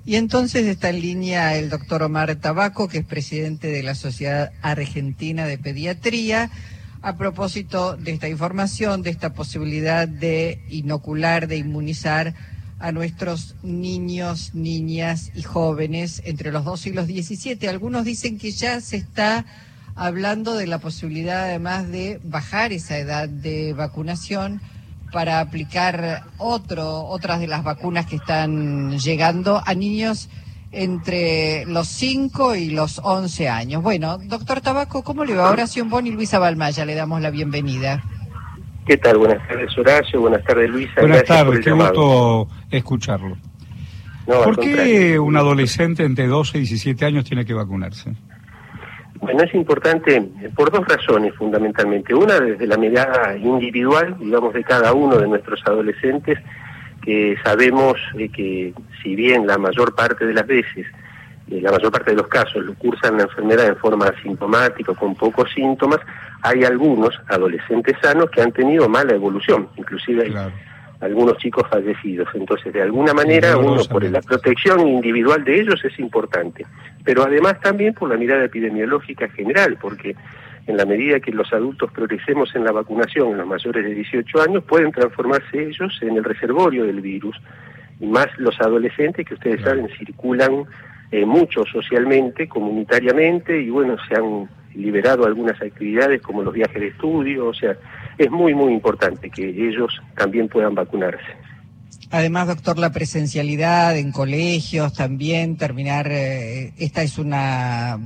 Y entonces está en línea el doctor Omar Tabaco, que es presidente de la Sociedad Argentina de Pediatría, a propósito de esta información, de esta posibilidad de inocular, de inmunizar a nuestros niños, niñas y jóvenes entre los 12 y los 17. Algunos dicen que ya se está hablando de la posibilidad además de bajar esa edad de vacunación para aplicar otras de las vacunas que están llegando a niños entre los 5 y los 11 años. Bueno, doctor Tabaco, ¿cómo le va? Horacio Bon y Luisa Balmaya, le damos la bienvenida. ¿Qué tal? Buenas tardes, Horacio. Buenas tardes, Luisa. Buenas tardes, qué gusto escucharlo. No, ¿Por qué un adolescente entre 12 y 17 años tiene que vacunarse? Bueno, es importante por dos razones fundamentalmente. Una, desde la mirada individual, digamos, de cada uno de nuestros adolescentes, que sabemos que si bien la mayor parte de las veces, la mayor parte de los casos, cursan la enfermedad en forma asintomática, con pocos síntomas, hay algunos adolescentes sanos que han tenido mala evolución, inclusive hay algunos chicos fallecidos. Entonces, de alguna manera, uno por la protección individual de ellos es importante, pero además también por la mirada epidemiológica general, porque en la medida que los adultos progresemos en la vacunación, en los mayores de 18 años, pueden transformarse ellos en el reservorio del virus, y más los adolescentes que ustedes saben circulan mucho socialmente, comunitariamente, y bueno, se han liberado algunas actividades como los viajes de estudio, o sea, es muy importante que ellos también puedan vacunarse. Además, doctor, la presencialidad en colegios también, terminar, esta es una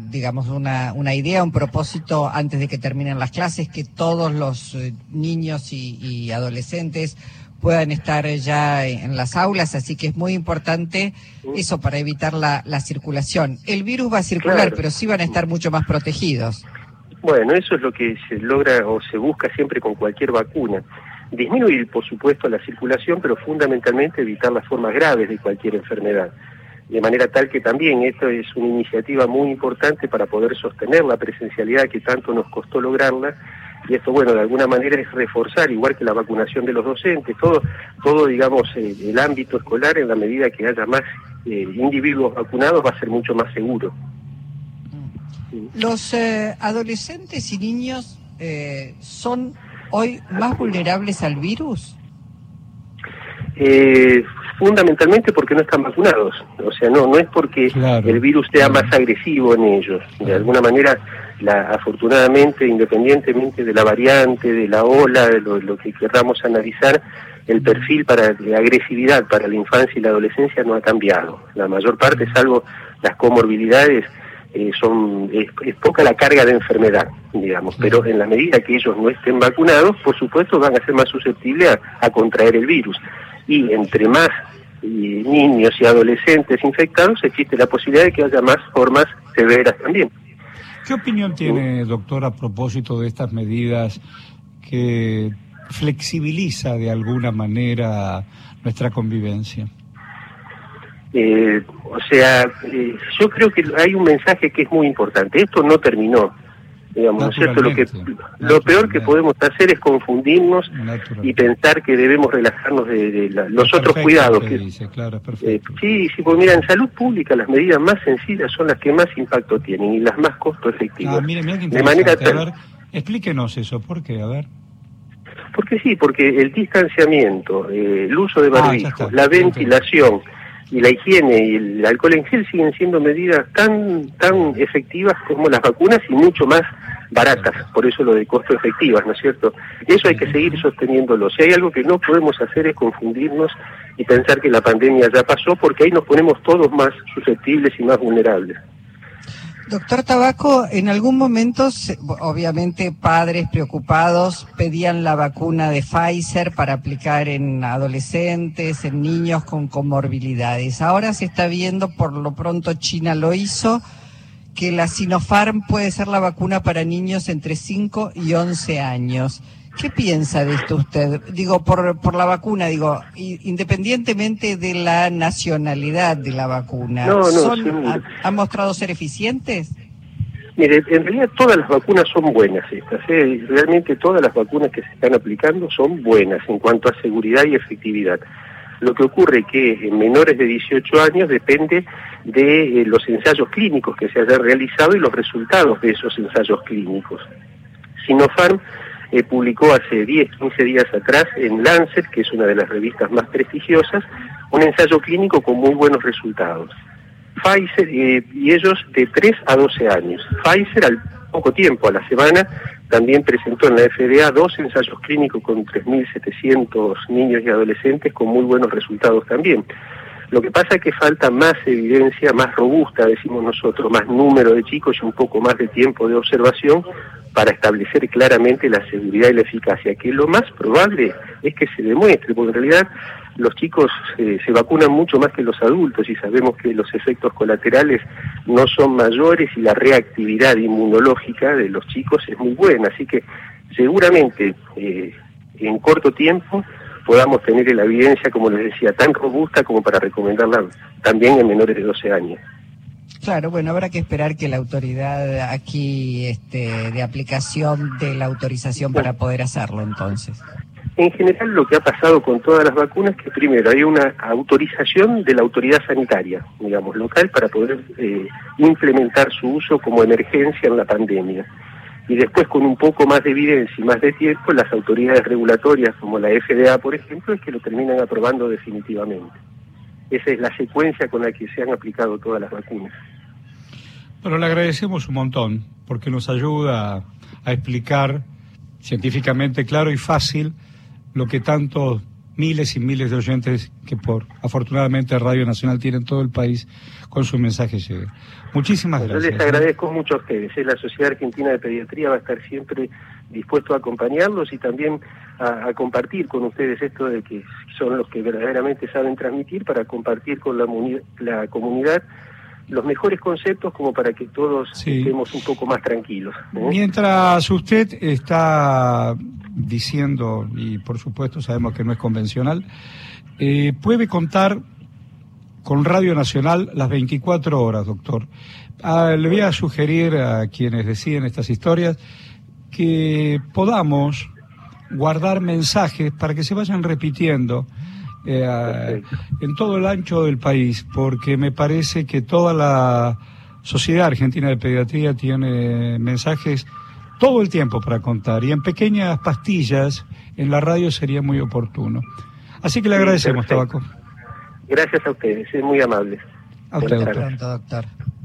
idea, un propósito antes de que terminen las clases, que todos los niños y adolescentes puedan estar ya en las aulas, así que es muy importante eso para evitar la circulación. El virus va a circular, pero sí van a estar mucho más protegidos. Bueno, eso es lo que se logra o se busca siempre con cualquier vacuna. Disminuir, por supuesto, la circulación, pero fundamentalmente evitar las formas graves de cualquier enfermedad. De manera tal que también esto es una iniciativa muy importante para poder sostener la presencialidad que tanto nos costó lograrla. Y esto, bueno, de alguna manera es reforzar, igual que la vacunación de los docentes, todo digamos, el ámbito escolar, en la medida que haya más individuos vacunados, va a ser mucho más seguro. ¿Los adolescentes y niños son hoy más vulnerables al virus? Fundamentalmente porque no están vacunados. O sea, no es porque el virus sea más agresivo en ellos. De alguna manera, afortunadamente, independientemente de la variante, de la ola, de lo que queramos analizar, el perfil de agresividad para la infancia y la adolescencia no ha cambiado. La mayor parte, salvo las comorbilidades, es poca la carga de enfermedad, digamos, pero en la medida que ellos no estén vacunados, por supuesto van a ser más susceptibles a contraer el virus. Y entre más niños y adolescentes infectados, existe la posibilidad de que haya más formas severas también. ¿Qué opinión tiene, doctor, a propósito de estas medidas que flexibiliza de alguna manera nuestra convivencia? Yo creo que hay un mensaje que es muy importante. Esto no terminó, digamos, ¿no es cierto? Lo peor que podemos hacer es confundirnos y pensar que debemos relajarnos de los otros cuidados. Sí, porque mira, en salud pública las medidas más sencillas son las que más impacto tienen y las más costo efectivas. Mire qué interesante. A ver, explíquenos eso, ¿por qué? A ver. Porque el distanciamiento, el uso de barbijos, la ventilación y la higiene y el alcohol en gel siguen siendo medidas tan efectivas como las vacunas y mucho más baratas, por eso lo de costo efectivas, ¿no es cierto? Eso hay que seguir sosteniéndolo. Si hay algo que no podemos hacer es confundirnos y pensar que la pandemia ya pasó, porque ahí nos ponemos todos más susceptibles y más vulnerables. Doctor Tabaco, en algún momento, obviamente, padres preocupados pedían la vacuna de Pfizer para aplicar en adolescentes, en niños con comorbilidades. Ahora se está viendo, por lo pronto China lo hizo, que la Sinopharm puede ser la vacuna para niños entre 5 y 11 años. ¿Qué piensa de esto usted? Digo, por la vacuna, independientemente de la nacionalidad de la vacuna, ¿han mostrado ser eficientes? Mire, en realidad todas las vacunas son buenas estas, realmente todas las vacunas que se están aplicando son buenas en cuanto a seguridad y efectividad. Lo que ocurre que en menores de 18 años depende de los ensayos clínicos que se hayan realizado y los resultados de esos ensayos clínicos. Sinopharm publicó hace 10-15 días atrás en Lancet, que es una de las revistas más prestigiosas, un ensayo clínico con muy buenos resultados. Pfizer, y ellos de 3 a 12 años. Pfizer al poco tiempo, a la semana, también presentó en la FDA 2 ensayos clínicos con 3.700 niños y adolescentes con muy buenos resultados también. Lo que pasa es que falta más evidencia, más robusta, decimos nosotros, más número de chicos y un poco más de tiempo de observación para establecer claramente la seguridad y la eficacia, que lo más probable es que se demuestre, porque en realidad los chicos se vacunan mucho más que los adultos y sabemos que los efectos colaterales no son mayores y la reactividad inmunológica de los chicos es muy buena, así que seguramente en corto tiempo podamos tener la evidencia, como les decía, tan robusta como para recomendarla también en menores de 12 años. Claro, bueno, habrá que esperar que la autoridad aquí de aplicación dé la autorización para poder hacerlo entonces. En general lo que ha pasado con todas las vacunas es que primero hay una autorización de la autoridad sanitaria, digamos, local, para poder implementar su uso como emergencia en la pandemia. Y después, con un poco más de evidencia y más de tiempo, las autoridades regulatorias, como la FDA, por ejemplo, es que lo terminan aprobando definitivamente. Esa es la secuencia con la que se han aplicado todas las vacunas. Pero le agradecemos un montón, porque nos ayuda a explicar científicamente claro y fácil lo que tantos miles y miles de oyentes que afortunadamente Radio Nacional tiene en todo el país con su mensaje llega. Muchísimas gracias. Yo les agradezco mucho a ustedes. La Sociedad Argentina de Pediatría va a estar siempre dispuesto a acompañarlos y también a compartir con ustedes esto de que son los que verdaderamente saben transmitir, para compartir con la comunidad los mejores conceptos como para que todos estemos un poco más tranquilos. Mientras usted está diciendo, y por supuesto sabemos que no es convencional, puede contar con Radio Nacional las 24 horas, doctor. Le voy a sugerir a quienes deciden estas historias que podamos guardar mensajes para que se vayan repitiendo en todo el ancho del país, porque me parece que toda la Sociedad Argentina de Pediatría tiene mensajes todo el tiempo para contar, y en pequeñas pastillas en la radio sería muy oportuno. Así que le agradecemos, Tabaco. Gracias a ustedes, es muy amable. A usted, Hasta pronto, doctor.